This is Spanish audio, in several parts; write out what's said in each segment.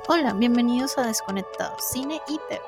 Hola, bienvenidos a Desconectados, Cine y TV.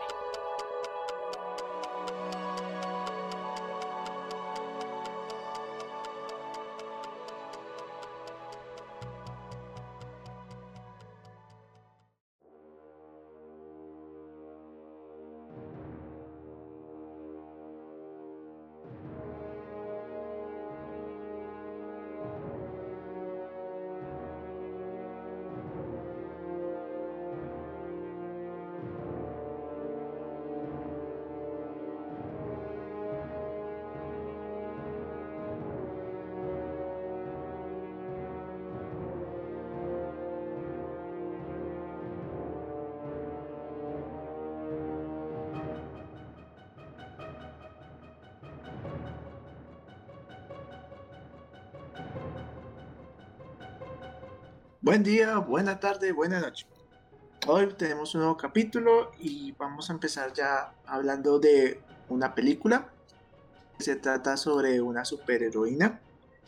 Buen día, buena tarde, buena noche. Hoy tenemos un nuevo capítulo y vamos a empezar ya hablando de una película. Se trata sobre una superheroína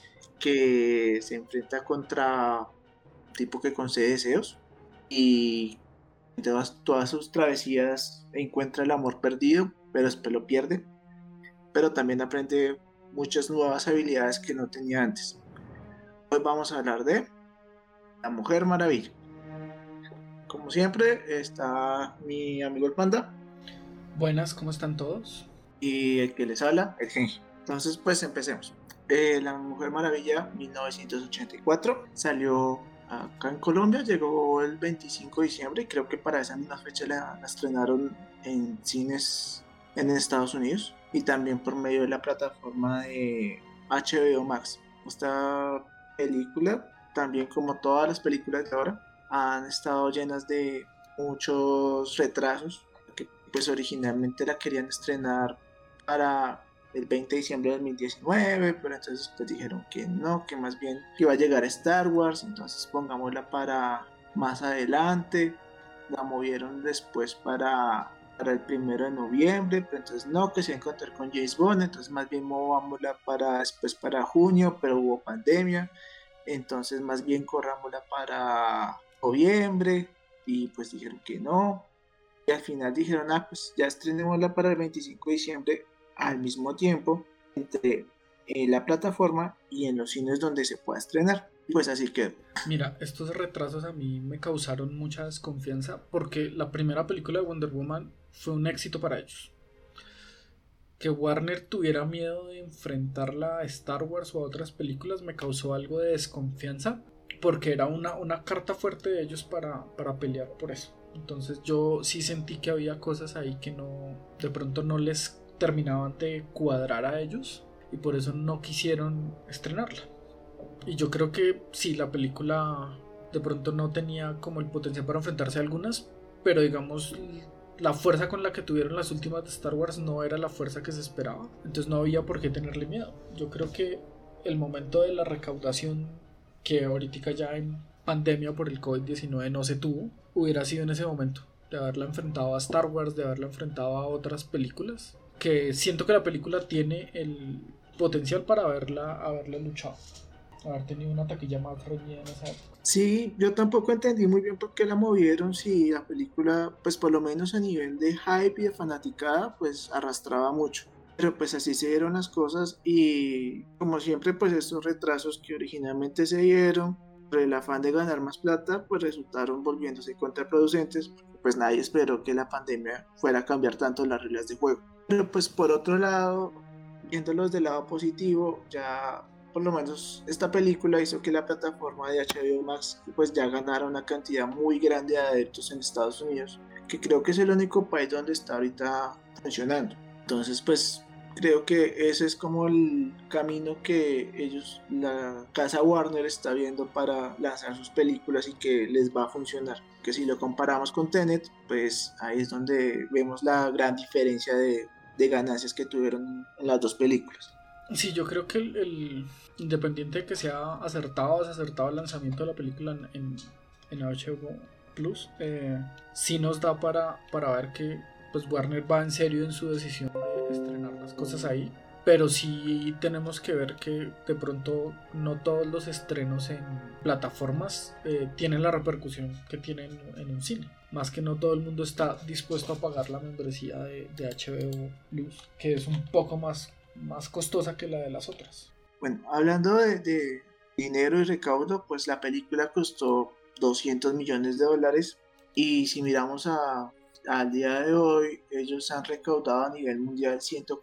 que se enfrenta contra un tipo que concede deseos y en todas sus travesías encuentra el amor perdido, pero después lo pierde. Pero también aprende muchas nuevas habilidades que no tenía antes. Hoy vamos a hablar de La Mujer Maravilla. Como siempre, está mi amigo el Panda Buenas, ¿cómo están todos? y el que les habla, el Genji. Entonces, pues empecemos. La Mujer Maravilla 1984 salió acá en Colombia, llegó el 25 de diciembre y creo que para esa misma fecha la estrenaron en cines en Estados Unidos y también por medio de la plataforma de HBO Max. Esta película, también como todas las películas de ahora, han estado llenas de muchos retrasos, que pues originalmente la querían estrenar para el 20 de diciembre de 2019, pero entonces pues dijeron que no, que más bien iba a llegar Star Wars, entonces pongámosla para más adelante, la movieron después para el 1 de noviembre, pero entonces no, que se iba a encontrar con James Bond, entonces más bien movámosla para después para junio, pero hubo pandemia, entonces más bien corrámosla para noviembre, y pues dijeron que no, y al final dijeron, pues ya estrenémosla para el 25 de diciembre al mismo tiempo entre la plataforma y en los cines donde se pueda estrenar. Pues así quedó. Mira, estos retrasos a mí me causaron mucha desconfianza porque la primera película de Wonder Woman fue un éxito para ellos. Que Warner tuviera miedo de enfrentarla a Star Wars o a otras películas me causó algo de desconfianza porque era una carta fuerte de ellos para pelear por eso. Entonces yo sí sentí que había cosas ahí que no, de pronto no les terminaban de cuadrar a ellos y por eso no quisieron estrenarla. Y yo creo que sí, la película de pronto no tenía como el potencial para enfrentarse a algunas, pero digamos, la fuerza con la que tuvieron las últimas de Star Wars no era la fuerza que se esperaba. Entonces no había por qué tenerle miedo. Yo creo que el momento de la recaudación, que ahorita ya en pandemia por el COVID-19 no se tuvo, hubiera sido en ese momento. De haberla enfrentado a Star Wars, de haberla enfrentado a otras películas. Que siento que la película tiene el potencial para haberla luchado, haber tenido una taquilla más reñida en esa época. Sí, yo tampoco entendí muy bien por qué la movieron, si la película, pues por lo menos a nivel de hype y de fanaticada, pues arrastraba mucho. Pero pues así se dieron las cosas y como siempre, pues estos retrasos que originalmente se dieron por el afán de ganar más plata, pues resultaron volviéndose contraproducentes, porque pues nadie esperó que la pandemia fuera a cambiar tanto las reglas de juego. Pero pues por otro lado, viéndolos del lado positivo, ya por lo menos esta película hizo que la plataforma de HBO Max pues ya ganara una cantidad muy grande de adeptos en Estados Unidos, que creo que es el único país donde está ahorita funcionando. Entonces pues creo que ese es como el camino que ellos, la casa Warner está viendo para lanzar sus películas y que les va a funcionar. Que si lo comparamos con Tenet, pues ahí es donde vemos la gran diferencia de ganancias que tuvieron en las dos películas. Sí, yo creo que independiente de que sea acertado o desacertado el lanzamiento de la película en HBO Plus, sí nos da para ver que pues Warner va en serio en su decisión de estrenar las cosas ahí. pero sí tenemos que ver que de pronto no todos los estrenos en plataformas tienen la repercusión que tienen en un cine. Más que no todo el mundo está dispuesto a pagar la membresía de HBO Plus, que es un poco más costosa que la de las otras. Bueno, hablando de dinero y recaudo, pues la película costó $200 millones, y si miramos al día de hoy, ellos han recaudado a nivel mundial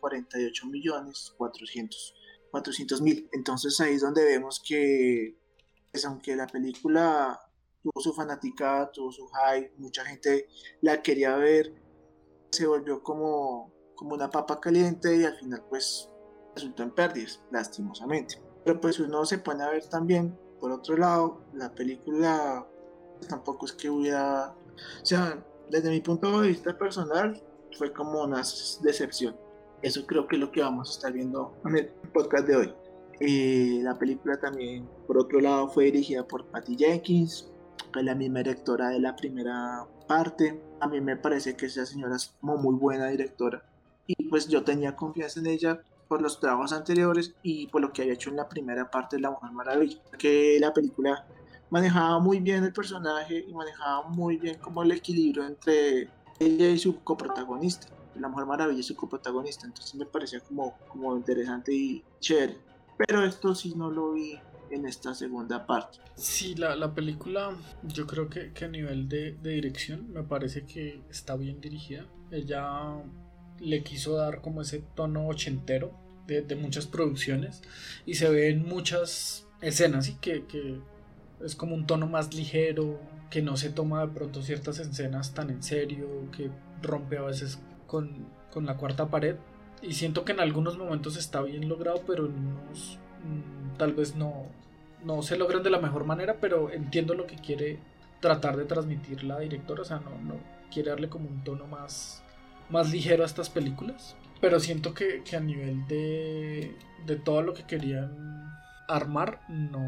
148.400.000. Entonces ahí es donde vemos que, pues, aunque la película tuvo su fanaticada, tuvo su hype, mucha gente la quería ver, se volvió como una papa caliente y al final pues resultó en pérdidas, lastimosamente. Pero pues uno se pone a ver también, por otro lado, la película tampoco es que hubiera, o sea, desde mi punto de vista personal, fue como una decepción. Eso creo que es lo que vamos a estar viendo en el podcast de hoy. La película también, por otro lado, fue dirigida por Patty Jenkins, que es la misma directora de la primera parte. A mí me parece que esa señora es como muy buena directora. Y pues yo tenía confianza en ella por los trabajos anteriores y por lo que había hecho en la primera parte de La Mujer Maravilla. Que la película manejaba muy bien el personaje y manejaba muy bien como el equilibrio entre ella y su coprotagonista. La Mujer Maravilla y su coprotagonista. Entonces me parecía como interesante y chévere. Pero esto sí no lo vi en esta segunda parte. Sí, la película yo creo que a nivel de dirección me parece que está bien dirigida. Ella le quiso dar como ese tono ochentero de muchas producciones y se ve en muchas escenas, ¿sí? que es como un tono más ligero, que no se toma de pronto ciertas escenas tan en serio, que rompe a veces con la cuarta pared, y siento que en algunos momentos está bien logrado, pero en unos tal vez no se logran de la mejor manera, pero entiendo lo que quiere tratar de transmitir la directora. O sea, no quiere darle como un tono más ligero a estas películas, pero siento que a nivel de todo lo que querían armar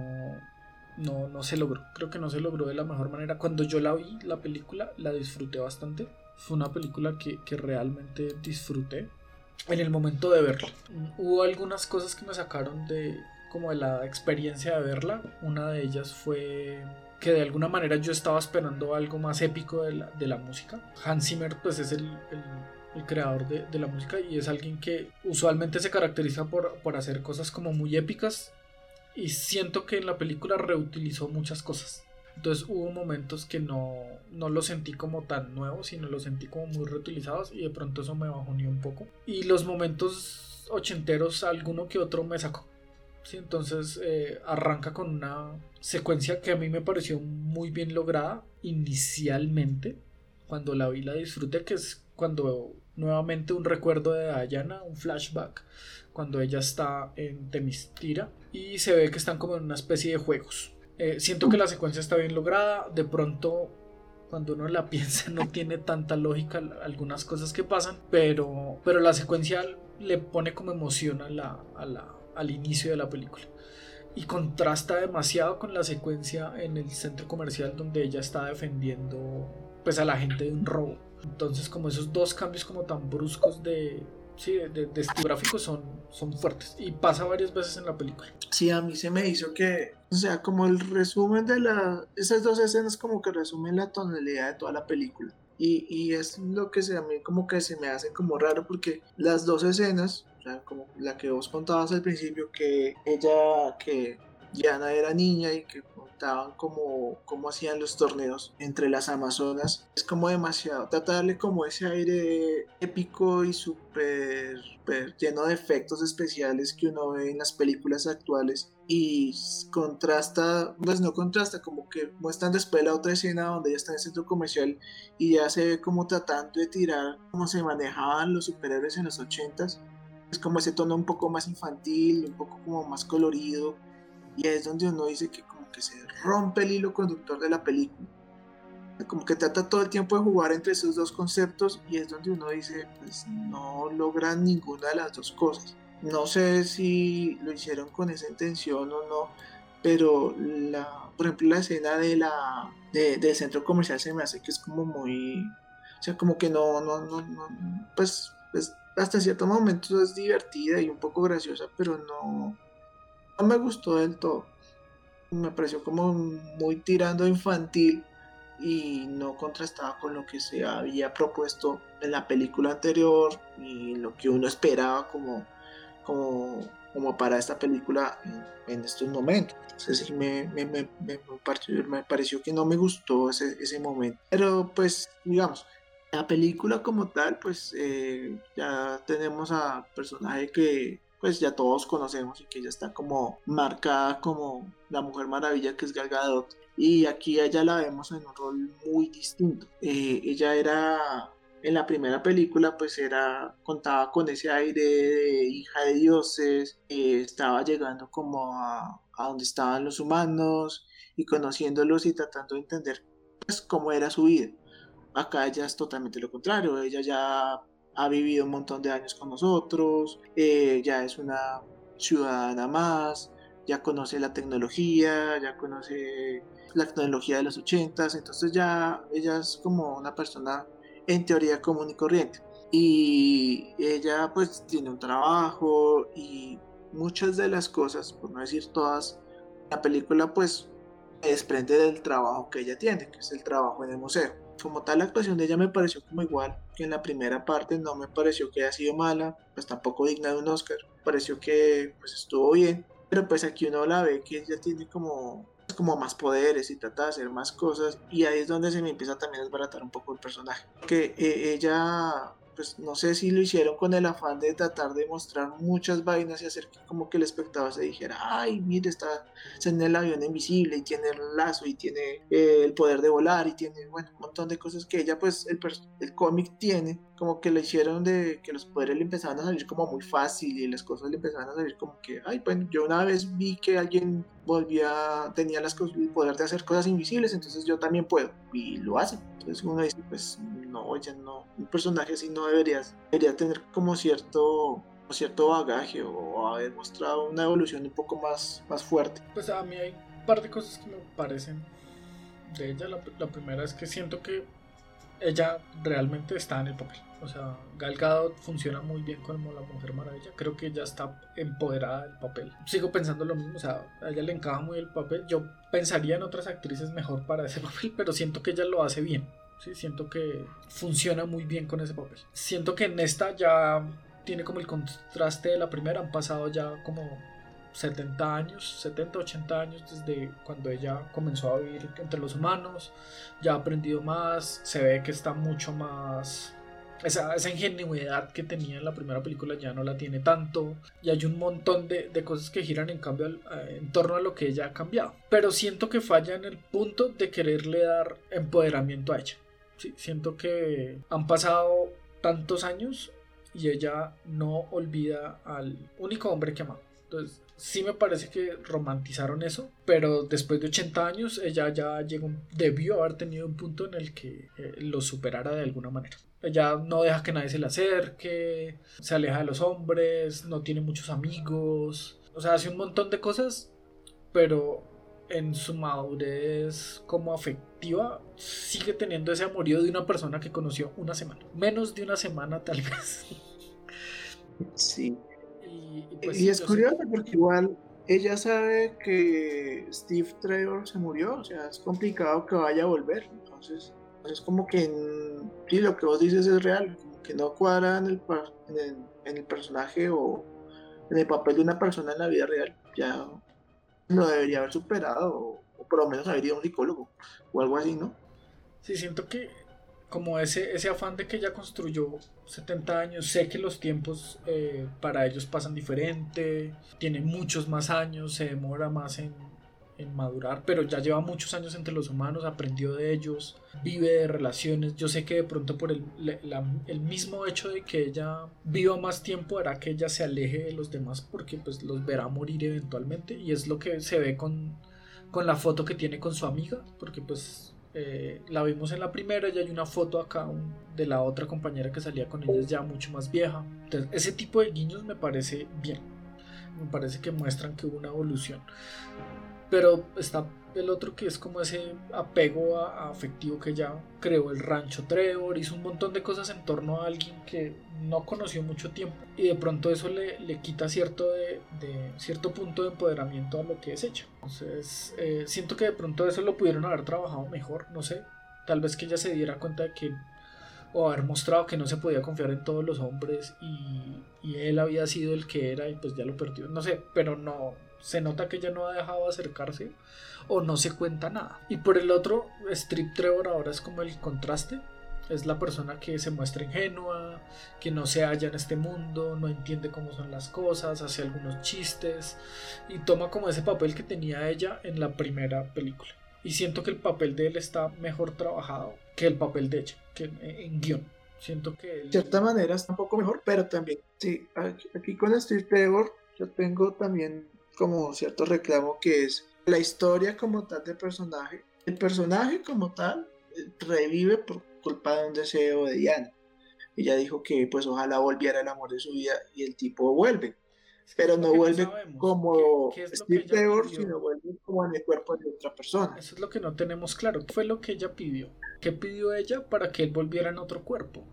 no se logró. Creo que no se logró de la mejor manera. Cuando yo la vi, la película, la disfruté bastante. Fue una película que realmente disfruté en el momento de verla. Hubo algunas cosas que me sacaron como de la experiencia de verla. Una de ellas fue que de alguna manera yo estaba esperando algo más épico de la música. Hans Zimmer pues es el creador de la música, y es alguien que usualmente se caracteriza por hacer cosas como muy épicas, y siento que en la película reutilizó muchas cosas. Entonces hubo momentos que no lo sentí como tan nuevos, sino lo sentí como muy reutilizados, y de pronto eso me bajoneó un poco. Y los momentos ochenteros, alguno que otro me sacó. Sí, entonces arranca con una secuencia que a mí me pareció muy bien lograda inicialmente. Cuando la vi la disfruté, que es cuando nuevamente un recuerdo de Diana, un flashback, cuando ella está en Themyscira y se ve que están como en una especie de juegos. Siento que la secuencia está bien lograda. De pronto, cuando uno la piensa, no tiene tanta lógica algunas cosas que pasan, pero la secuencia le pone como emoción al inicio de la película, y contrasta demasiado con la secuencia en el centro comercial donde ella está defendiendo pues a la gente de un robo. Entonces como esos dos cambios como tan bruscos de estilográficos son fuertes, y pasa varias veces en la película. Sí, a mí se me hizo que, o sea, como el resumen de esas dos escenas como que resumen la tonalidad de toda la película. Y es lo que a mí como que se me hace como raro, porque las dos escenas, o sea, como la que vos contabas al principio, que Diana era niña y que contaban cómo hacían los torneos entre las amazonas, es como demasiado, trata de darle como ese aire épico y súper lleno de efectos especiales que uno ve en las películas actuales, y contrasta, pues no contrasta, como que muestran después la otra escena donde ella está en el centro comercial y ya se ve como tratando de tirar cómo se manejaban los superhéroes en los 80s. Es como ese tono un poco más infantil, un poco como más colorido, y es donde uno dice que como que se rompe el hilo conductor de la película, como que trata todo el tiempo de jugar entre esos dos conceptos, y es donde uno dice, pues no logran ninguna de las dos cosas. No sé si lo hicieron con esa intención o no, pero por ejemplo la escena del centro comercial se me hace que es como muy, o sea, como que no, pues hasta cierto momento es divertida y un poco graciosa, pero no me gustó del todo. Me pareció como muy tirando a infantil y no contrastaba con lo que se había propuesto en la película anterior y lo que uno esperaba como para esta película en estos momentos. Entonces sí me pareció que no me gustó ese momento. Pero pues digamos, la película como tal, pues ya tenemos a personaje que pues ya todos conocemos y que ya está como marcada como la Mujer Maravilla, que es Gal Gadot. Y aquí a ella la vemos en un rol muy distinto. Ella era, en la primera película, pues contaba con ese aire de hija de dioses, estaba llegando como a donde estaban los humanos y conociéndolos y tratando de entender pues cómo era su vida. Acá ella es totalmente lo contrario, ella ya ha vivido un montón de años con nosotros, ya es una ciudadana más, ya conoce la tecnología, ya conoce la tecnología de los ochentas, entonces ya ella es como una persona en teoría común y corriente. Y ella pues tiene un trabajo y muchas de las cosas, por no decir todas, la película pues se desprende del trabajo que ella tiene, que es el trabajo en el museo. Como tal, la actuación de ella me pareció como igual que en la primera parte, no me pareció que haya sido mala, pues tampoco digna de un Oscar, me pareció que pues estuvo bien, pero pues aquí uno la ve que ella tiene como más poderes y trata de hacer más cosas y ahí es donde se me empieza también a desbaratar un poco el personaje, que ella pues no sé si lo hicieron con el afán de tratar de mostrar muchas vainas y hacer que como que el espectador se dijera, ay, mire, está en el avión invisible y tiene el lazo y tiene el poder de volar y tiene, bueno, un montón de cosas que ella, pues, el cómic tiene, como que le hicieron de que los poderes le empezaban a salir como muy fácil y las cosas le empezaban a salir como que, ay, bueno, yo una vez vi que alguien tenía el poder de hacer cosas invisibles, entonces yo también puedo, y lo hace. Entonces uno dice, pues, no, ella no, un personaje así no debería tener como cierto bagaje o haber mostrado una evolución un poco más fuerte. Pues a mí hay un par de cosas que me parecen de ella. La primera es que siento que ella realmente está en el papel. O sea, Gal Gadot funciona muy bien como la Mujer Maravilla. Creo que ella está empoderada del papel. Sigo pensando lo mismo, o sea, a ella le encaja muy el papel. Yo pensaría en otras actrices mejor para ese papel, pero siento que ella lo hace bien. Sí, siento que funciona muy bien con ese papel. Siento que en esta ya tiene como el contraste de la primera. Han pasado ya como 70 años, 70, 80 años desde cuando ella comenzó a vivir entre los humanos, ya ha aprendido más, se ve que está mucho más... Esa ingenuidad que tenía en la primera película ya no la tiene tanto, y hay un montón de cosas que giran en cambio en torno a lo que ella ha cambiado, pero siento que falla en el punto de quererle dar empoderamiento a ella. Sí, siento que han pasado tantos años y ella no olvida al único hombre que ama. Entonces, sí me parece que romantizaron eso, pero después de 80 años ella ya debió haber tenido un punto en el que lo superara de alguna manera. Ella no deja que nadie se le acerque, se aleja de los hombres, no tiene muchos amigos, o sea, hace un montón de cosas, pero en su madurez como afectiva sigue teniendo ese amorío de una persona que conoció una semana, menos de una semana tal vez. Sí. Pues, y es curioso porque igual ella sabe que Steve Trevor se murió, o sea, es complicado que vaya a volver, entonces es como que sí, lo que vos dices es real, como que no cuadra en el personaje o en el papel de una persona en la vida real, ya lo debería haber superado o por lo menos haber ido a un psicólogo o algo así, ¿no? Sí, siento que como ese afán de que ella construyó 70 años, sé que los tiempos para ellos pasan diferente, tiene muchos más años, se demora más en madurar, pero ya lleva muchos años entre los humanos, aprendió de ellos, vive de relaciones. Yo sé que de pronto por el mismo hecho de que ella viva más tiempo hará que ella se aleje de los demás porque pues los verá morir eventualmente, y es lo que se ve con la foto que tiene con su amiga, porque pues la vimos en la primera y hay una foto acá de la otra compañera que salía con ella ya mucho más vieja. Entonces ese tipo de guiños me parece bien, me parece que muestran que hubo una evolución. Pero está el otro que es como ese apego afectivo que ya creó el rancho Trevor, hizo un montón de cosas en torno a alguien que no conoció mucho tiempo y de pronto eso le quita cierto punto de empoderamiento a lo que es ella. Entonces siento que de pronto eso lo pudieron haber trabajado mejor, no sé, tal vez que ella se diera cuenta de que o haber mostrado que no se podía confiar en todos los hombres y él había sido el que era y pues ya lo perdió, no sé, pero no, se nota que ella no ha dejado de acercarse o no se cuenta nada. Y por el otro, Strip Trevor ahora es como el contraste, es la persona que se muestra ingenua, que no se halla en este mundo, no entiende cómo son las cosas, hace algunos chistes y toma como ese papel que tenía ella en la primera película. Y siento que el papel de él está mejor trabajado que el papel de ella, que en guión. Siento que él... De cierta manera está un poco mejor, pero también, sí, aquí con Steve Trevor yo tengo también como cierto reclamo que es la historia como tal del personaje. El personaje como tal revive por culpa de un deseo de Diana. Ella dijo que pues ojalá volviera el amor de su vida y el tipo vuelve. Pero no vuelve como ¿Qué es lo Steve que ella Trevor, pidió? sino vuelve como en el cuerpo de otra persona. Eso es lo que no tenemos claro. ¿Qué fue lo que ella pidió? ¿Qué pidió ella para que él volviera en otro cuerpo?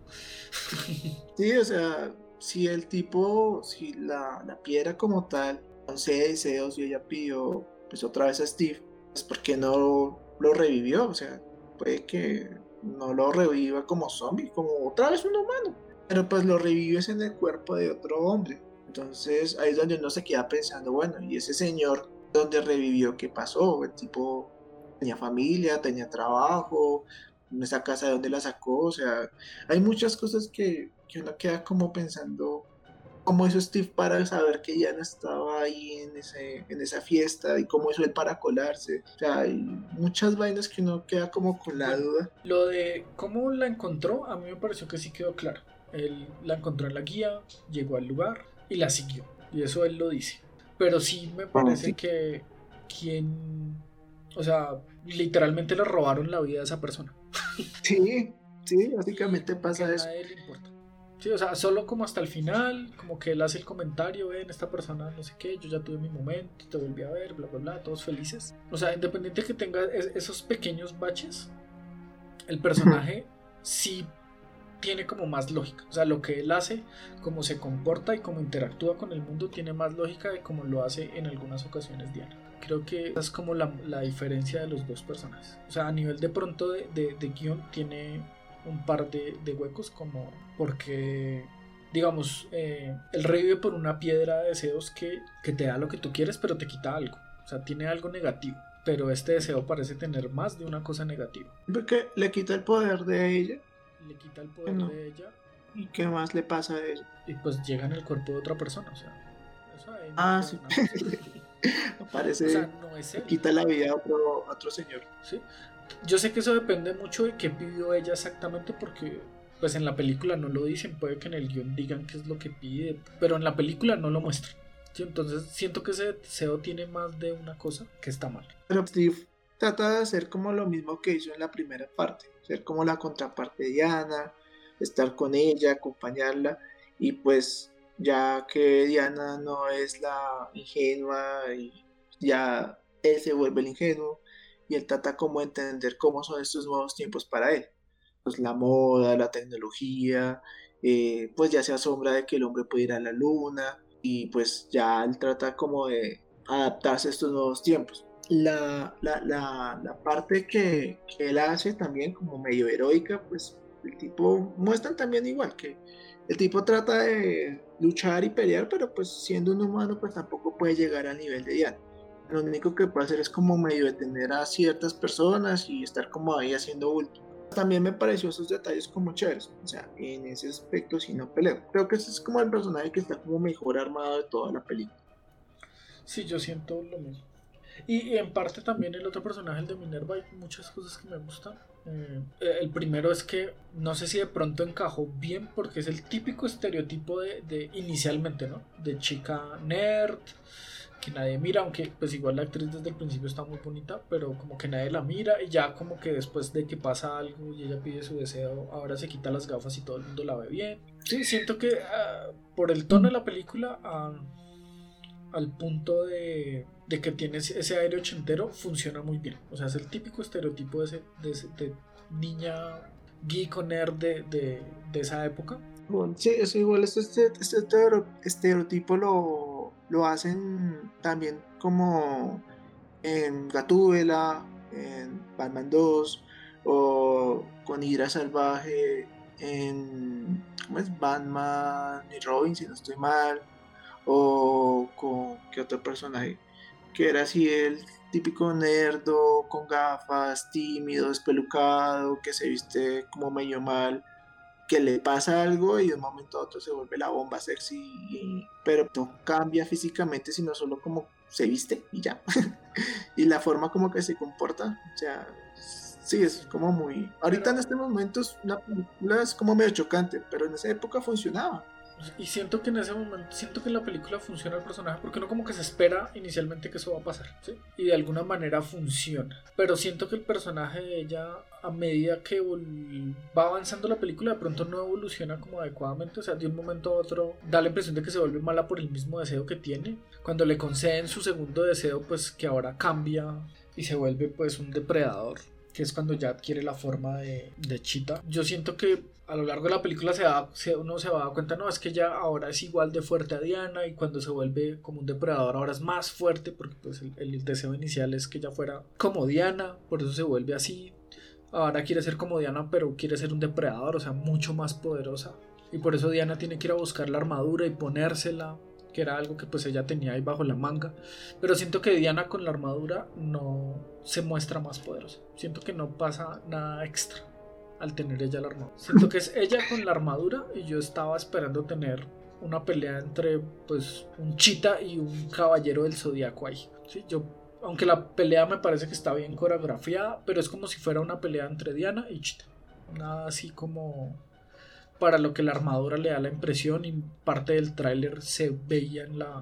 Sí, o sea, si el tipo, si la piedra como tal concede deseos y ella pidió pues otra vez a Steve, pues ¿por qué no lo revivió? O sea, puede que no lo reviva como zombie, como otra vez un humano, pero pues lo revives en el cuerpo de otro hombre. Entonces ahí es donde uno se queda pensando, bueno, ¿y ese señor donde revivió qué pasó? El tipo tenía familia, tenía trabajo, esa casa de dónde la sacó, o sea, hay muchas cosas que uno queda como pensando cómo hizo Steve para saber que Diana estaba ahí en esa fiesta y cómo hizo él para colarse. O sea, hay muchas vainas que uno queda como con la Bueno, duda. lo de cómo la encontró, a mí me pareció que sí quedó claro. Él la encontró en la guía, llegó al lugar y la siguió. Y eso él lo dice. Pero sí me parece Sí, que quien... O sea, literalmente le robaron la vida a esa persona. sí, sí, Y básicamente como que a pasa eso. nadie le importa. Sí, o sea, solo como hasta el final, como que él hace el comentario, ven, esta persona no sé qué, yo ya tuve mi momento, te volví a ver, bla, bla, bla, todos felices. O sea, independiente que tenga esos pequeños baches, el personaje sí tiene como más lógica. O sea, lo que él hace, cómo se comporta y cómo interactúa con el mundo tiene más lógica de cómo lo hace en algunas ocasiones Diana. Creo que esa es como la diferencia de los dos personajes. O sea, a nivel de pronto de guión tiene un par de huecos como porque digamos él revive por una piedra de deseos que te da lo que tú quieres pero te quita algo. O sea, tiene algo negativo. Pero este deseo parece tener más de una cosa negativa. Porque le quita el poder de ella. Le quita el Que poder no. de ella ¿Y qué más le pasa a ella? y pues llega en el cuerpo de otra persona. O sea, eso ahí no Ah, creo sí. una cosa. O sea, Aparece, no es le él. quita la vida a otro señor. ¿Sí? Yo sé que eso depende mucho de qué pidió ella exactamente porque pues en la película no lo dicen, puede que en el guión digan qué es lo que pide, pero en la película no lo muestran. ¿Sí? Entonces siento que ese deseo tiene más de una cosa que está mal. Pero Steve trata de hacer como lo mismo que hizo en la primera parte, ser como la contraparte de Diana, estar con ella, acompañarla, y pues ya que Diana no es la ingenua y ya él se vuelve el ingenuo y él trata como de entender cómo son estos nuevos tiempos para él. Pues la moda, la tecnología, pues ya se asombra de que el hombre puede ir a la luna y pues ya él trata como de adaptarse a estos nuevos tiempos. La parte que él hace también como medio heroica, pues el tipo muestran también igual que el tipo trata de luchar y pelear, pero pues siendo un humano pues tampoco puede llegar al nivel de Diana. Lo único que puede hacer es como medio detener a ciertas personas y estar como ahí haciendo bulto. También me pareció esos detalles como chéveres, o sea, en ese aspecto sí no peleo. Creo que ese es como el personaje que está como mejor armado de toda la película. Sí, yo siento lo mismo. Y en parte también el otro personaje, el de Minerva, hay muchas cosas que me gustan. El primero es que no sé si de pronto encajó bien porque es el típico estereotipo de inicialmente, ¿no? De chica nerd, que nadie mira, aunque pues igual la actriz desde el principio está muy bonita, pero como que nadie la mira y ya como que después de que pasa algo y ella pide su deseo, ahora se quita las gafas y todo el mundo la ve bien. Sí, siento que por el tono de la película, al punto de que tiene ese aire ochentero, funciona muy bien. O sea, es el típico estereotipo de niña geek o nerd de esa época. Bueno, sí, eso igual, estereotipo lo hacen también como en Gatúbela, en Batman 2 o con Hydra Salvaje en ¿cómo es? Batman y Robin, si no estoy mal, o con qué otro personaje que era así el típico nerdo con gafas, tímido, espelucado, que se viste como medio mal, que le pasa algo y de un momento a otro se vuelve la bomba sexy, pero no cambia físicamente, sino solo como se viste y ya. Y la forma como que se comporta, o sea, sí, es como muy... Ahorita en este momento la película es como medio chocante, pero en esa época funcionaba. Y siento que en ese momento, siento que en la película funciona el personaje porque uno como que se espera inicialmente que eso va a pasar, ¿sí? Y de alguna manera funciona. Pero siento que el personaje de ella, a medida que va avanzando la película, de pronto no evoluciona como adecuadamente. O sea, de un momento a otro da la impresión de que se vuelve mala por el mismo deseo que tiene. Cuando le conceden su segundo deseo, pues que ahora cambia y se vuelve pues un depredador, que es cuando ya adquiere la forma de Cheetah. Yo siento que a lo largo de la película uno se va a dar cuenta, no, es que ella ahora es igual de fuerte a Diana, y cuando se vuelve como un depredador ahora es más fuerte, porque pues el deseo inicial es que ella fuera como Diana, por eso se vuelve así. Ahora quiere ser como Diana, pero quiere ser un depredador, o sea, mucho más poderosa. Y por eso Diana tiene que ir a buscar la armadura y ponérsela, que era algo que pues ella tenía ahí bajo la manga. Pero siento que Diana con la armadura no se muestra más poderosa. Siento que no pasa nada extra al tener ella la armadura. Siento que es ella con la armadura, y yo estaba esperando tener una pelea entre pues un Cheetah y un caballero del zodiaco ahí, ¿sí? Aunque la pelea me parece que está bien coreografiada, pero es como si fuera una pelea entre Diana y Cheetah. Nada así como para lo que la armadura le da la impresión, y parte del tráiler se veía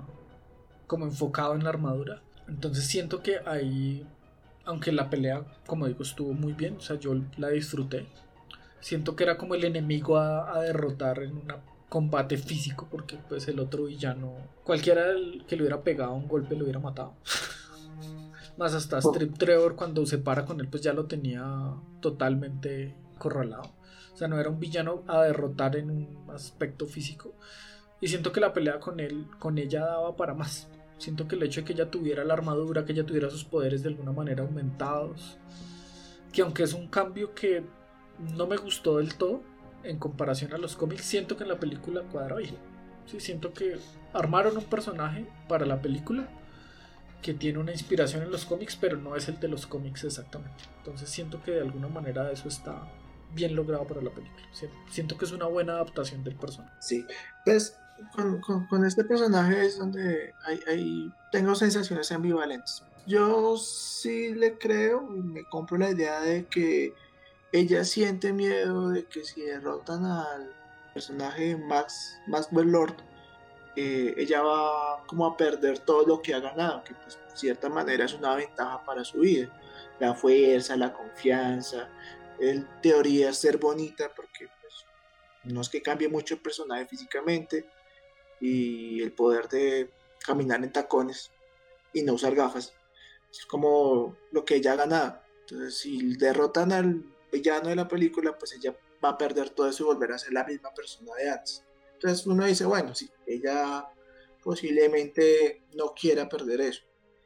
como enfocado en la armadura. Entonces siento que ahí, aunque la pelea, como digo, estuvo muy bien, o sea, yo la disfruté. Siento que era como el enemigo a derrotar en un combate físico, porque pues el otro villano, cualquiera que le hubiera pegado un golpe lo hubiera matado. Más hasta Strip Trevor, cuando se para con él, pues ya lo tenía totalmente acorralado. O sea, no era un villano a derrotar en un aspecto físico. Y siento que la pelea con ella daba para más. Siento que el hecho de que ella tuviera la armadura, que ella tuviera sus poderes de alguna manera aumentados, que aunque es un cambio que no me gustó del todo en comparación a los cómics, siento que en la película cuadra bien. Sí, siento que armaron un personaje para la película que tiene una inspiración en los cómics, pero no es el de los cómics exactamente. Entonces siento que de alguna manera eso está bien logrado para la película. Siento que es una buena adaptación del personaje. Sí, pues con este personaje es donde tengo sensaciones ambivalentes. Yo sí le creo y me compro la idea de que ella siente miedo de que si derrotan al personaje de Maxwell Lord, ella va como a perder todo lo que ha ganado, que pues de cierta manera es una ventaja para su vida. La fuerza, la confianza, en teoría ser bonita, porque pues, no es que cambie mucho el personaje físicamente, y el poder de caminar en tacones y no usar gafas. Es como lo que ella ha ganado. Entonces, si derrotan al villano de la película, pues ella va a perder todo eso y volver a ser la misma persona de antes. Entonces uno dice, bueno, sí, ella posiblemente no quiera perder eso.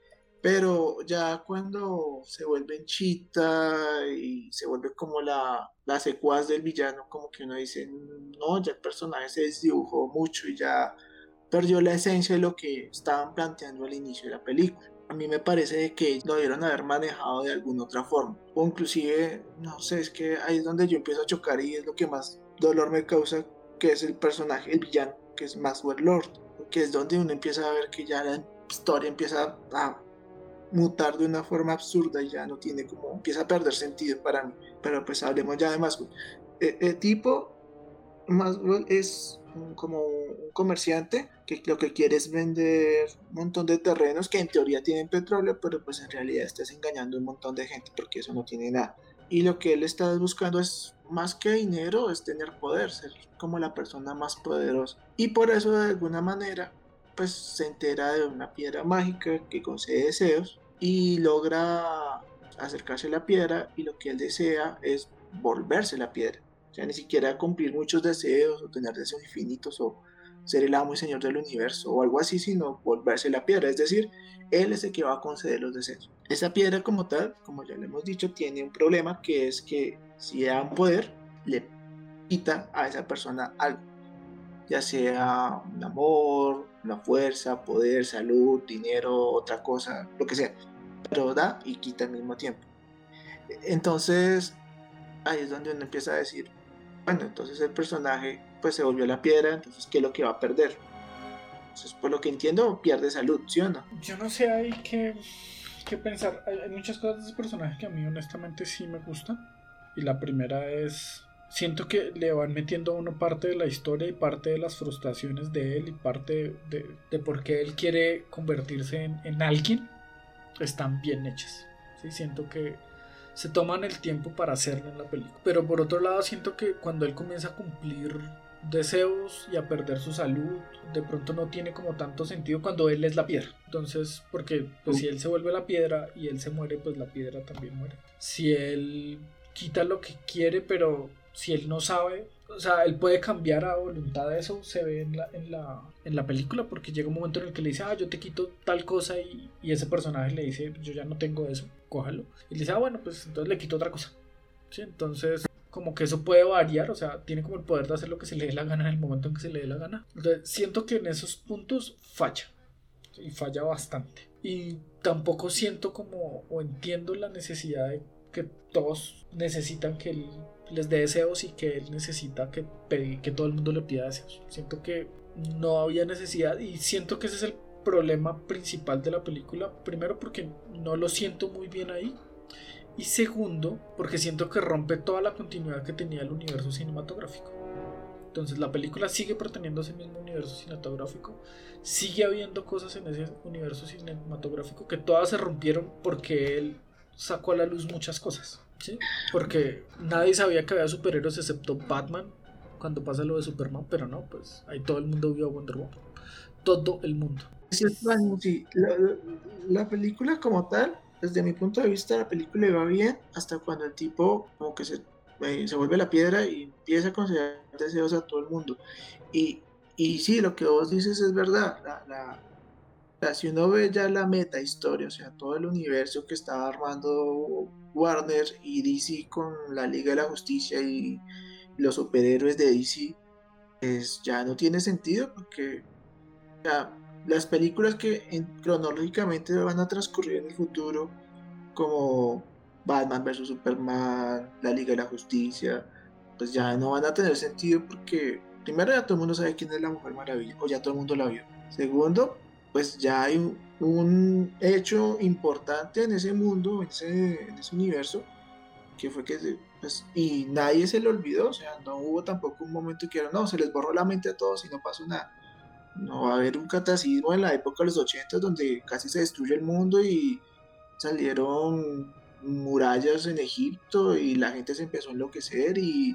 Pero ya cuando se vuelve en Cheetah y se vuelve como la secuaz del villano, como que uno dice, no, ya el personaje se desdibujó mucho y ya perdió la esencia de lo que estaban planteando al inicio de la película. A mí me parece que lo debieron haber manejado de alguna otra forma. O inclusive, no sé, es que ahí es donde yo empiezo a chocar y es lo que más dolor me causa, que es el personaje, el villano, que es Maxwell Lord, que es donde uno empieza a ver que ya la historia empieza a mutar de una forma absurda y ya no tiene como, empieza a perder sentido para mí. Pero pues hablemos ya de Maxwell. El tipo, Maxwell es como un comerciante que lo que quiere es vender un montón de terrenos que en teoría tienen petróleo, pero pues en realidad estás engañando a un montón de gente porque eso no tiene nada. Y lo que él está buscando es más que dinero, es tener poder, ser como la persona más poderosa. Y por eso de alguna manera pues se entera de una piedra mágica que concede deseos y logra acercarse a la piedra, y lo que él desea es volverse la piedra. O sea, ni siquiera cumplir muchos deseos o tener deseos infinitos o ser el amo y señor del universo o algo así, sino volverse la piedra. Es decir, él es el que va a conceder los deseos. Esa piedra como tal, como ya le hemos dicho, tiene un problema, que es que si da un poder, le quita a esa persona algo, ya sea un amor, una fuerza, poder, salud, dinero, otra cosa, lo que sea, pero da y quita al mismo tiempo. Entonces ahí es donde uno empieza a decir, bueno, entonces el personaje pues se volvió la piedra, entonces ¿qué es lo que va a perder? Entonces, por lo que entiendo, pierde salud, ¿sí o no? Yo no sé ahí qué pensar. Hay muchas cosas de ese personaje que a mí honestamente sí me gustan. Y la primera es, siento que le van metiendo a uno parte de la historia y parte de las frustraciones de él y parte de por qué él quiere convertirse en alguien. Están bien hechas. ¿Sí? Siento que se toman el tiempo para hacerlo en la película. Pero por otro lado siento que cuando él comienza a cumplir deseos y a perder su salud, de pronto no tiene como tanto sentido cuando él es la piedra. Entonces, porque pues si él se vuelve la piedra y él se muere, pues la piedra también muere. Si él quita lo que quiere, pero si él no sabe, o sea, él puede cambiar a voluntad. Eso se ve en la película, porque llega un momento en el que le dice, yo te quito tal cosa, y ese personaje le dice, yo ya no tengo eso, cójalo. Y le dice, bueno, pues entonces le quito otra cosa. ¿Sí? Entonces como que eso puede variar, o sea, tiene como el poder de hacer lo que se le dé la gana en el momento en que se le dé la gana. Entonces siento que en esos puntos falla, y falla bastante. Y tampoco siento como, o entiendo la necesidad de que todos necesitan que él les dé deseos, y que él necesita que todo el mundo le pida deseos. Siento que no había necesidad, y siento que ese es el problema principal de la película. Primero porque no lo siento muy bien ahí, y segundo porque siento que rompe toda la continuidad que tenía el universo cinematográfico. Entonces la película sigue perteneciendo a ese mismo universo cinematográfico, sigue habiendo cosas en ese universo cinematográfico que todas se rompieron porque él sacó a la luz muchas cosas, ¿sí? Porque nadie sabía que había superhéroes excepto Batman cuando pasa lo de Superman, pero no, pues ahí todo el mundo vio a Wonder Woman, todo el mundo. Sí, la película como tal, desde mi punto de vista, la película iba bien hasta cuando el tipo como que se vuelve la piedra y empieza a conceder deseos a todo el mundo. Y sí, lo que vos dices es verdad. Si uno ve ya la meta historia, o sea, todo el universo que estaba armando Warner y DC con la Liga de la Justicia y los superhéroes de DC, pues ya no tiene sentido, porque ya, las películas que cronológicamente van a transcurrir en el futuro, como Batman vs Superman, la Liga de la Justicia, pues ya no van a tener sentido, porque primero ya todo el mundo sabe quién es la Mujer Maravilla, o ya todo el mundo la vio. Segundo, pues ya hay un hecho importante en ese mundo, en ese universo, que fue que pues, y nadie se lo olvidó. O sea, no hubo tampoco un momento que no, se les borró la mente a todos y no pasó nada. No va a haber un cataclismo en la época de los 80 donde casi se destruye el mundo y salieron murallas en Egipto y la gente se empezó a enloquecer y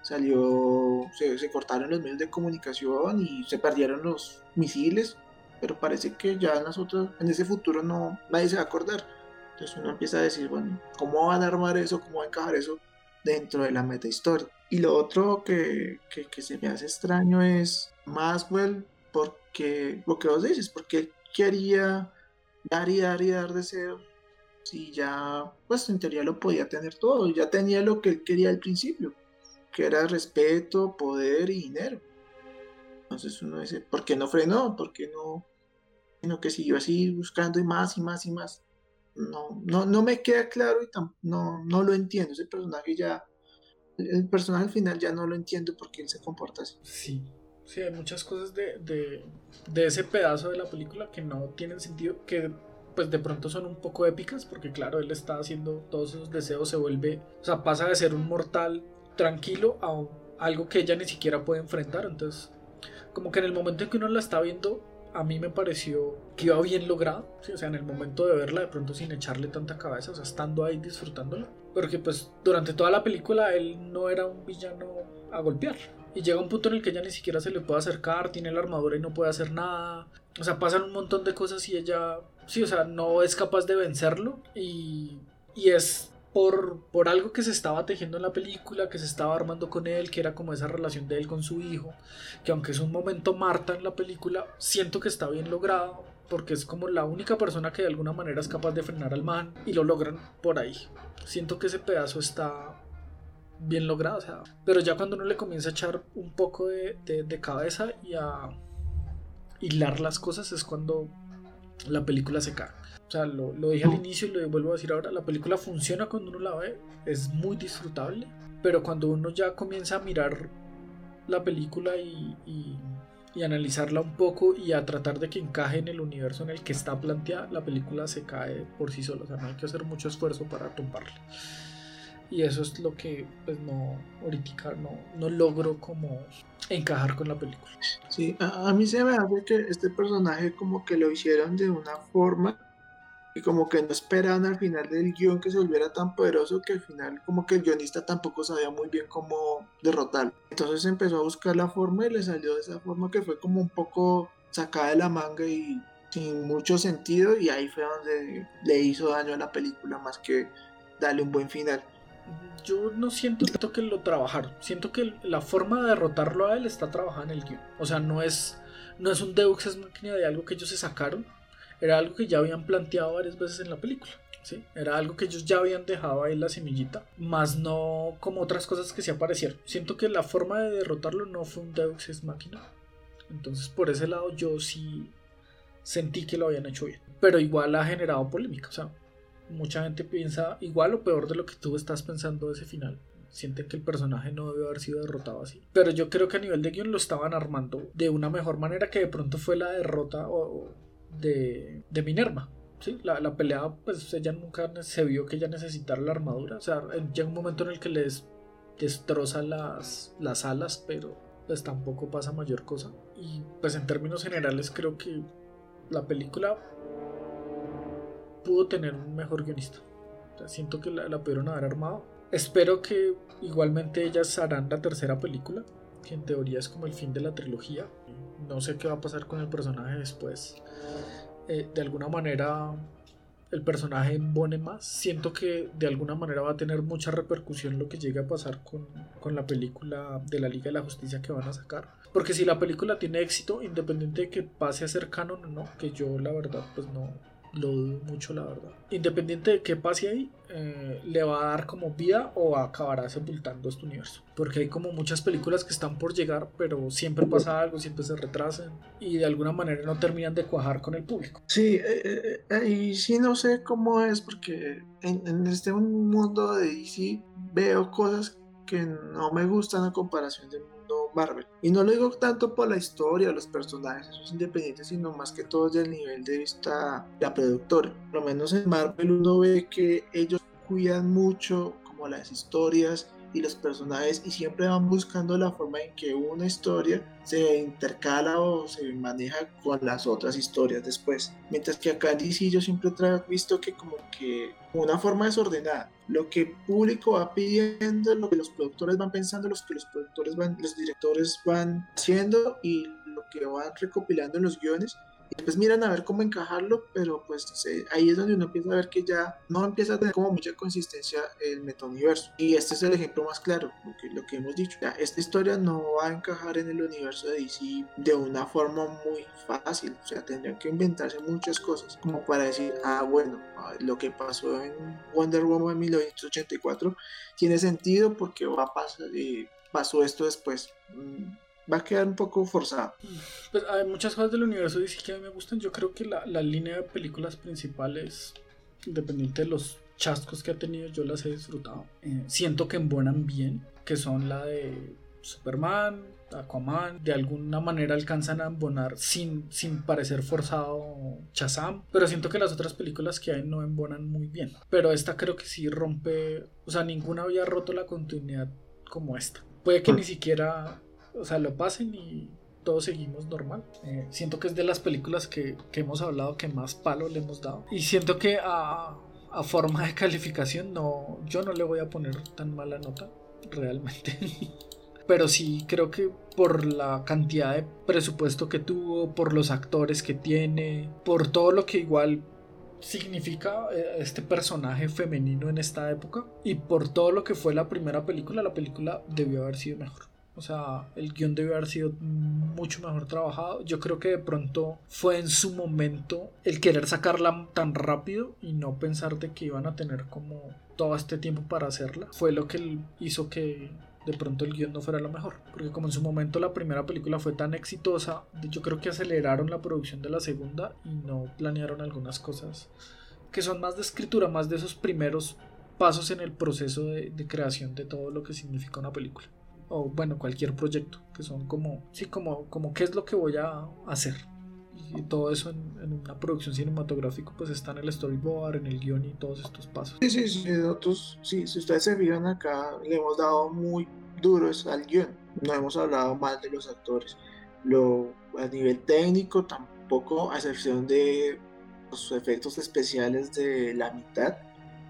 se cortaron los medios de comunicación y se perdieron los misiles, pero parece que ya en ese futuro no, nadie se va a acordar. Entonces uno empieza a decir, bueno, ¿cómo van a armar eso? ¿Cómo va a encajar eso dentro de la meta historia? Y lo otro que se me hace extraño es Maxwell, porque lo que vos dices, porque él quería dar y dar deseos, si ya, pues en teoría lo podía tener todo, ya tenía lo que él quería al principio, que era respeto, poder y dinero. Entonces uno dice, ¿por qué no frenó? ¿Por qué no? Sino que siguió así buscando y más y más y más. No me queda claro y no lo entiendo. Ese personaje ya, el personaje al final ya no lo entiendo porque él se comporta así. Sí, hay muchas cosas de ese pedazo de la película que no tienen sentido, que pues de pronto son un poco épicas, porque claro, él está haciendo todos esos deseos, se vuelve, o sea, pasa de ser un mortal tranquilo a algo que ella ni siquiera puede enfrentar. Entonces, como que en el momento en que uno la está viendo, a mí me pareció que iba bien logrado, ¿sí? O sea, en el momento de verla, de pronto sin echarle tanta cabeza, o sea, estando ahí disfrutándola, porque pues durante toda la película él no era un villano a golpear, Y llega un punto en el que ella ni siquiera se le puede acercar, tiene la armadura y no puede hacer nada. O sea, pasan un montón de cosas y ella, sí, o sea, no es capaz de vencerlo. Y es por algo que se estaba tejiendo en la película, que se estaba armando con él, que era como esa relación de él con su hijo. Que aunque es un momento Marta en la película, siento que está bien logrado. Porque es como la única persona que de alguna manera es capaz de frenar al man. Y lo logran por ahí. Siento que ese pedazo está bien logrado, o sea, pero ya cuando uno le comienza a echar un poco de cabeza y a hilar las cosas es cuando la película se cae. O sea, lo dije al inicio y lo vuelvo a decir ahora, la película funciona cuando uno la ve, es muy disfrutable, pero cuando uno ya comienza a mirar la película y analizarla un poco y a tratar de que encaje en el universo en el que está planteada, la película se cae por sí sola, o sea, no hay que hacer mucho esfuerzo para tumbarla. Y eso es lo que pues ahorita no logro como encajar con la película. Sí, a mí se me hace que este personaje como que lo hicieron de una forma y como que no esperaban al final del guión que se volviera tan poderoso que al final como que el guionista tampoco sabía muy bien cómo derrotarlo. Entonces empezó a buscar la forma y le salió de esa forma que fue como un poco sacada de la manga y sin mucho sentido, y ahí fue donde le hizo daño a la película más que darle un buen final. Yo no siento que lo trabajaron. Siento que la forma de derrotarlo a él está trabajada en el guión. O sea, no es un Deus Ex Machina de algo que ellos se sacaron. Era algo que ya habían planteado varias veces en la película, ¿sí? Era algo que ellos ya habían dejado ahí la semillita, más no como otras cosas que se aparecieron. Siento que la forma de derrotarlo no fue un Deus Ex Machina. Entonces por ese lado yo sí sentí que lo habían hecho bien. Pero igual ha generado polémica, o sea, mucha gente piensa igual o peor de lo que tú estás pensando de ese final. Sienten que el personaje no debe haber sido derrotado así. Pero yo creo que a nivel de guión lo estaban armando de una mejor manera, que de pronto fue la derrota de Minerva. ¿Sí? La pelea, pues ella nunca se vio que ella necesitara la armadura. O sea, llega un momento en el que les destroza las alas, pero pues tampoco pasa mayor cosa. Y pues en términos generales creo que la película pudo tener un mejor guionista. O sea, siento que la pudieron haber armado. Espero que igualmente ellas harán la tercera película, que en teoría es como el fin de la trilogía. No sé qué va a pasar con el personaje después. De alguna manera el personaje embone más. Siento que de alguna manera va a tener mucha repercusión lo que llegue a pasar con la película de la Liga de la Justicia que van a sacar. Porque si la película tiene éxito, independiente de que pase a ser canon o no, que yo la verdad pues no lo dudo mucho, la verdad. Independiente de qué pase ahí, le va a dar como vida o acabará sepultando este universo. Porque hay como muchas películas que están por llegar, pero siempre pasa algo, siempre se retrasan y de alguna manera no terminan de cuajar con el público. Sí, y sí no sé cómo es, porque en este mundo de DC veo cosas que no me gustan a comparación del mundo Marvel. Y no lo digo tanto por la historia, los personajes, esos independientes, sino más que todo desde el nivel de vista de la productora. Por lo menos en Marvel uno ve que ellos cuidan mucho como las historias y los personajes, y siempre van buscando la forma en que una historia se intercala o se maneja con las otras historias después, mientras que acá en DC yo siempre he visto que como que una forma desordenada, lo que el público va pidiendo, lo que los productores van pensando, los directores van haciendo y lo que van recopilando en los guiones. Y después miran a ver cómo encajarlo, pero pues ahí es donde uno empieza a ver que ya no empieza a tener como mucha consistencia el metauniverso. Y este es el ejemplo más claro, lo que hemos dicho. Ya, esta historia no va a encajar en el universo de DC de una forma muy fácil. O sea, tendrían que inventarse muchas cosas como para decir, bueno, lo que pasó en Wonder Woman en 1984 tiene sentido porque va a pasar, pasó esto después. Va a quedar un poco forzado. Pues hay muchas cosas del universo DC que a mí me gustan. Yo creo que la línea de películas principales, independiente de los chascos que ha tenido, yo las he disfrutado. Siento que embonan bien, que son la de Superman, Aquaman. De alguna manera alcanzan a embonar sin parecer forzado Shazam. Pero siento que las otras películas que hay no embonan muy bien. Pero esta creo que sí rompe. O sea, ninguna había roto la continuidad como esta. Puede que ni siquiera... O sea, lo pasen y todos seguimos normal. Siento que es de las películas que hemos hablado que más palo le hemos dado. Y siento que a forma de calificación yo no le voy a poner tan mala nota, realmente. pero sí creo que por la cantidad de presupuesto que tuvo, por los actores que tiene, por todo lo que igual significa este personaje femenino en esta época, y por todo lo que fue la película debió haber sido mejor. O sea, el guión debió haber sido mucho mejor trabajado. Yo creo que de pronto fue en su momento el querer sacarla tan rápido y no pensar de que iban a tener como todo este tiempo para hacerla. Fue lo que hizo que de pronto el guión no fuera lo mejor. Porque como en su momento la primera película fue tan exitosa, yo creo que aceleraron la producción de la segunda y no planearon algunas cosas que son más de escritura, más de esos primeros pasos en el proceso de creación de todo lo que significa una película. O bueno, cualquier proyecto, que son como, sí, como qué es lo que voy a hacer. Y todo eso en una producción cinematográfica pues está en el storyboard, en el guión y todos estos pasos. Sí, nosotros, sí, si ustedes se fijan acá, le hemos dado muy duros al guión, no hemos hablado mal de los actores. A nivel técnico, tampoco, a excepción de los efectos especiales de la mitad,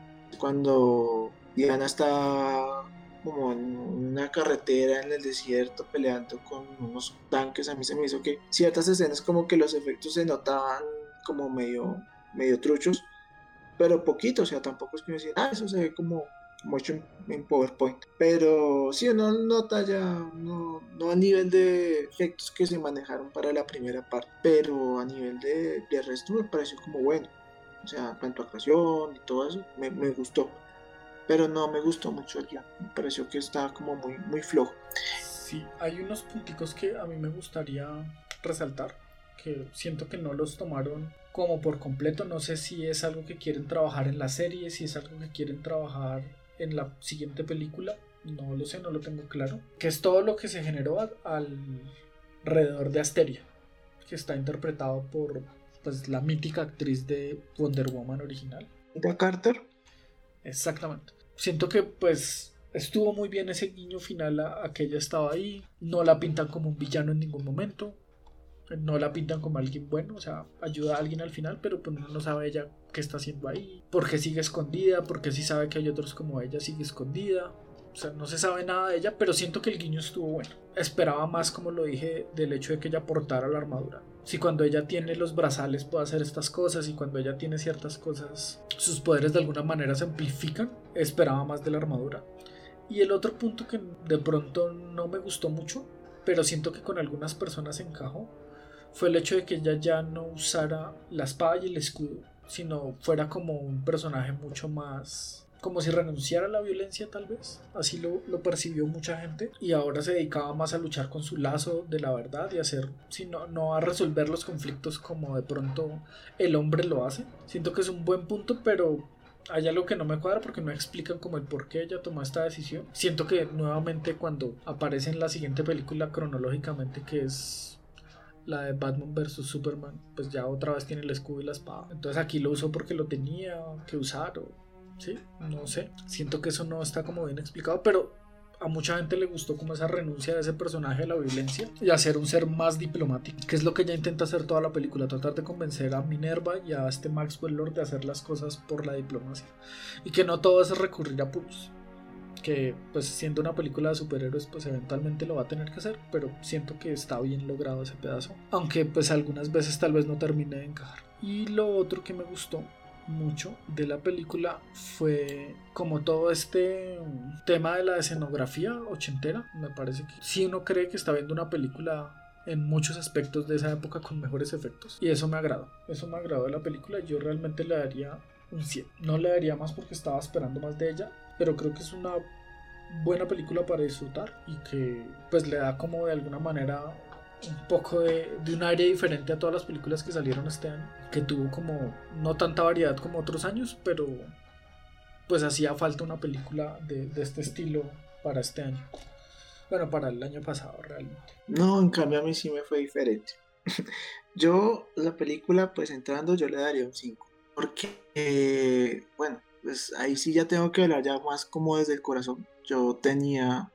cuando Diana está como en una carretera en el desierto peleando con unos tanques, a mí se me hizo que ciertas escenas como que los efectos se notaban como medio truchos, pero poquito, o sea, tampoco es que me decía, eso se ve como hecho en PowerPoint, pero sí uno nota ya, no a nivel de efectos que se manejaron para la primera parte, pero a nivel de resto me pareció como bueno, o sea, cuanto a actuación y todo eso, me gustó, pero no me gustó mucho el guión, me pareció que estaba como muy flojo. Sí, hay unos punticos que a mí me gustaría resaltar, que siento que no los tomaron como por completo. No sé si es algo que quieren trabajar en la serie, si es algo que quieren trabajar en la siguiente película, no lo sé, no lo tengo claro. Que es todo lo que se generó alrededor de Asteria, que está interpretado por pues la mítica actriz de Wonder Woman original. ¿Linda Carter? Exactamente. Siento que pues estuvo muy bien ese guiño final a que ella estaba ahí. No la pintan como un villano en ningún momento. No la pintan como alguien bueno, o sea, ayuda a alguien al final, pero pues uno no sabe ella qué está haciendo ahí, por qué sigue escondida, porque sí sabe que hay otros como ella, sigue escondida. O sea, no se sabe nada de ella, pero siento que el guiño estuvo bueno. Esperaba más, como lo dije, del hecho de que ella portara la armadura. Si cuando ella tiene los brazales puede hacer estas cosas y cuando ella tiene ciertas cosas, sus poderes de alguna manera se amplifican, esperaba más de la armadura. Y el otro punto que de pronto no me gustó mucho, pero siento que con algunas personas encajó, fue el hecho de que ella ya no usara la espada y el escudo, sino fuera como un personaje mucho más, como si renunciara a la violencia tal vez, así lo percibió mucha gente, y ahora se dedicaba más a luchar con su lazo de la verdad y hacer, sino no a resolver los conflictos como de pronto el hombre lo hace. Siento que es un buen punto, pero hay algo que no me cuadra porque no explican como el por qué ella tomó esta decisión. Siento que nuevamente cuando aparece en la siguiente película cronológicamente, que es la de Batman vs Superman, pues ya otra vez tiene el escudo y la espada. Entonces aquí lo usó porque lo tenía que usar, o sí, no sé. Siento que eso no está como bien explicado, pero a mucha gente le gustó como esa renuncia de ese personaje a la violencia y a ser un ser más diplomático, que es lo que ella intenta hacer toda la película, tratar de convencer a Minerva y a este Maxwell Lord de hacer las cosas por la diplomacia, y que no todo es recurrir a puros, que pues siendo una película de superhéroes pues eventualmente lo va a tener que hacer, pero siento que está bien logrado ese pedazo, aunque pues algunas veces tal vez no termine de encajar. Y lo otro que me gustó mucho de la película fue como todo este tema de la escenografía ochentera. Me parece que si uno cree que está viendo una película en muchos aspectos de esa época con mejores efectos, y eso me agradó de la película. Yo realmente le daría un 100, no le daría más porque estaba esperando más de ella, pero creo que es una buena película para disfrutar y que pues le da como de alguna manera un poco de un aire diferente a todas las películas que salieron este año, que tuvo como no tanta variedad como otros años, pero pues hacía falta una película de este estilo para este año, bueno, para el año pasado realmente. No, en cambio a mí sí me fue diferente. Yo, la película, pues entrando, yo le daría un 5. Porque, bueno, pues ahí sí ya tengo que hablar ya más como desde el corazón. Yo tenía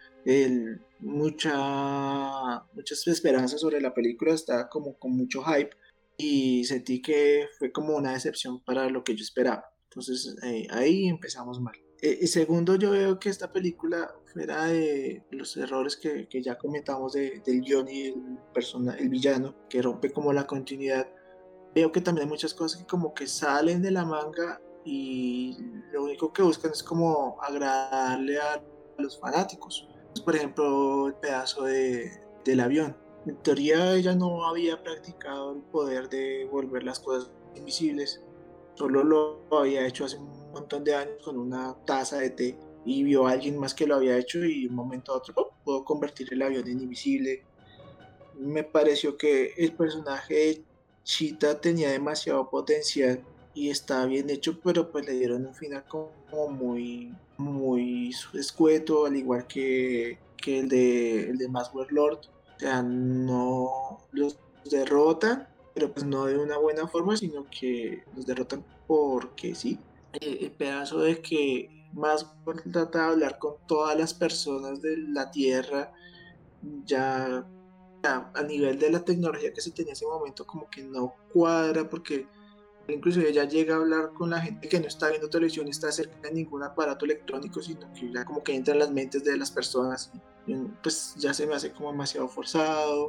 muchas esperanzas sobre la película, estaba como con mucho hype y sentí que fue como una decepción para lo que yo esperaba. Entonces ahí empezamos mal. Y segundo, yo veo que esta película, fuera de los errores que ya comentamos del guion y el villano, que rompe como la continuidad, veo que también hay muchas cosas que como que salen de la manga y lo único que buscan es como agradarle a los fanáticos. Por ejemplo, el pedazo del avión. En teoría ella no había practicado el poder de volver las cosas invisibles, solo lo había hecho hace un montón de años con una taza de té y vio a alguien más que lo había hecho y de un momento a otro pudo convertir el avión en invisible. Me pareció que el personaje de Cheetah tenía demasiado potencial y estaba bien hecho, pero pues le dieron un final como muy escueto, al igual que el de Maxwell Lord. O sea, no los derrotan, pero pues no de una buena forma, sino que los derrotan porque sí. El pedazo de que Maxwell trata de hablar con todas las personas de la Tierra, ya a nivel de la tecnología que se tenía en ese momento como que no cuadra, porque incluso ella llega a hablar con la gente que no está viendo televisión, está cerca de ningún aparato electrónico, sino que ya como que entra en las mentes de las personas, y, pues ya se me hace como demasiado forzado.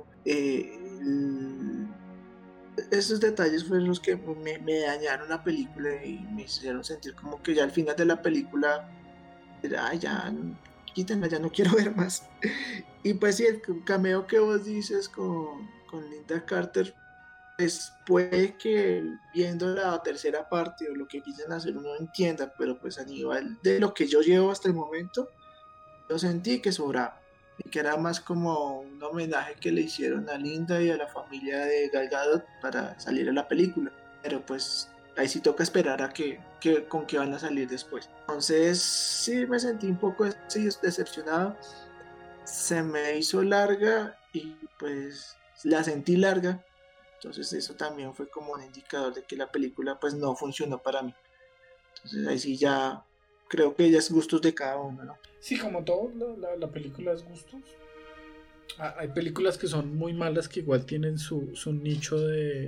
Esos detalles fueron los que me dañaron la película y me hicieron sentir como que ya al final de la película era, "Ay, ya, quítenla, ya no quiero ver más". Y pues sí, el cameo que vos dices con Linda Carter, pues puede que viendo la tercera parte o lo que quieran hacer uno entienda, pero pues a nivel de lo que yo llevo hasta el momento, yo sentí que sobraba y que era más como un homenaje que le hicieron a Linda y a la familia de Gal Gadot para salir a la película, pero pues ahí sí toca esperar a con qué van a salir después. Entonces sí me sentí un poco decepcionado, se me hizo larga y pues la sentí larga, entonces eso también fue como un indicador de que la película pues no funcionó para mí. Entonces ahí sí ya creo que ya es gustos de cada uno, ¿no? Sí, como todo, la película es gustos. Hay películas que son muy malas que igual tienen su nicho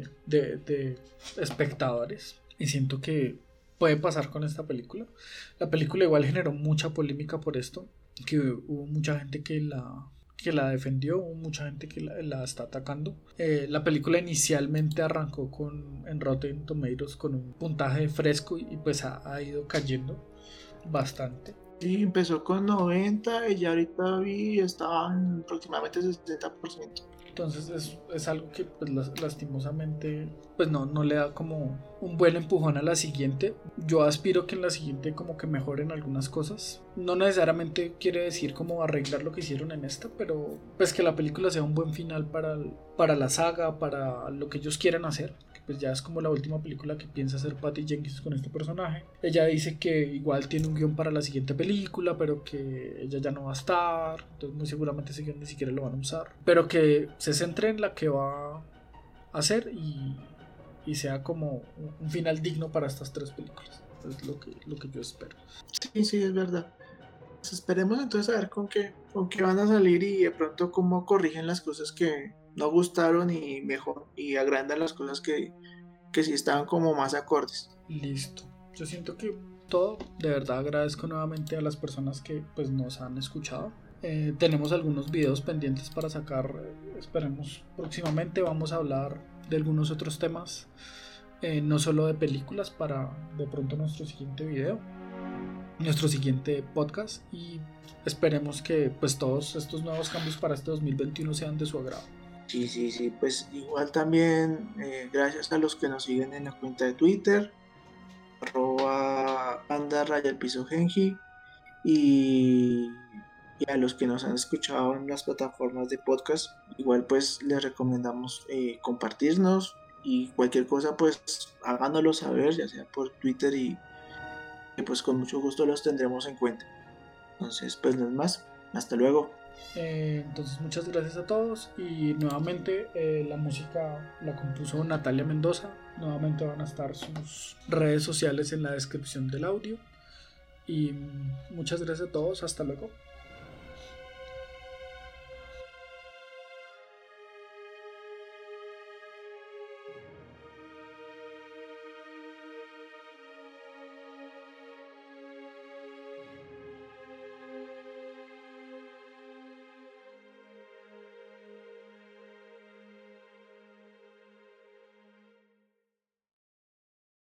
de espectadores. Y siento que puede pasar con esta película. La película igual generó mucha polémica por esto. Que hubo mucha gente que la defendió, hubo mucha gente que la está atacando. La película inicialmente arrancó en Rotten Tomatoes con un puntaje fresco y pues ha ido cayendo bastante. Sí, empezó con 90 y ya ahorita vi estaban aproximadamente 60%. Entonces es algo que pues lastimosamente pues no le da como un buen empujón a la siguiente. Yo aspiro que en la siguiente como que mejoren algunas cosas. No necesariamente quiere decir como arreglar lo que hicieron en esta, pero pues que la película sea un buen final para la saga, para lo que ellos quieran hacer. Pues ya es como la última película que piensa hacer Patty Jenkins con este personaje. Ella dice que igual tiene un guión para la siguiente película, pero que ella ya no va a estar, entonces muy seguramente ese guión ni siquiera lo van a usar, pero que se centre en la que va a hacer y sea como un final digno para estas tres películas. Es lo que yo espero. Sí, es verdad. Pues esperemos entonces a ver con qué van a salir y de pronto cómo corrigen las cosas que no gustaron y mejor y agrandan las cosas que sí estaban como más acordes. Listo. Yo siento que todo, de verdad agradezco nuevamente a las personas que pues nos han escuchado. Tenemos algunos videos pendientes para sacar, esperemos próximamente. Vamos a hablar de algunos otros temas, no solo de películas, para de pronto nuestro siguiente video, nuestro siguiente podcast, y esperemos que pues todos estos nuevos cambios para este 2021 sean de su agrado. Sí, pues igual también gracias a los que nos siguen en la cuenta de Twitter, @panda_el_piso_genji, y a los que nos han escuchado en las plataformas de podcast, igual pues les recomendamos compartirnos y cualquier cosa pues háganoslo saber, ya sea por Twitter y pues con mucho gusto los tendremos en cuenta. Entonces pues no es más, hasta luego. Entonces muchas gracias a todos y nuevamente la música la compuso Natalia Mendoza. Nuevamente van a estar sus redes sociales en la descripción del audio y muchas gracias a todos, hasta luego.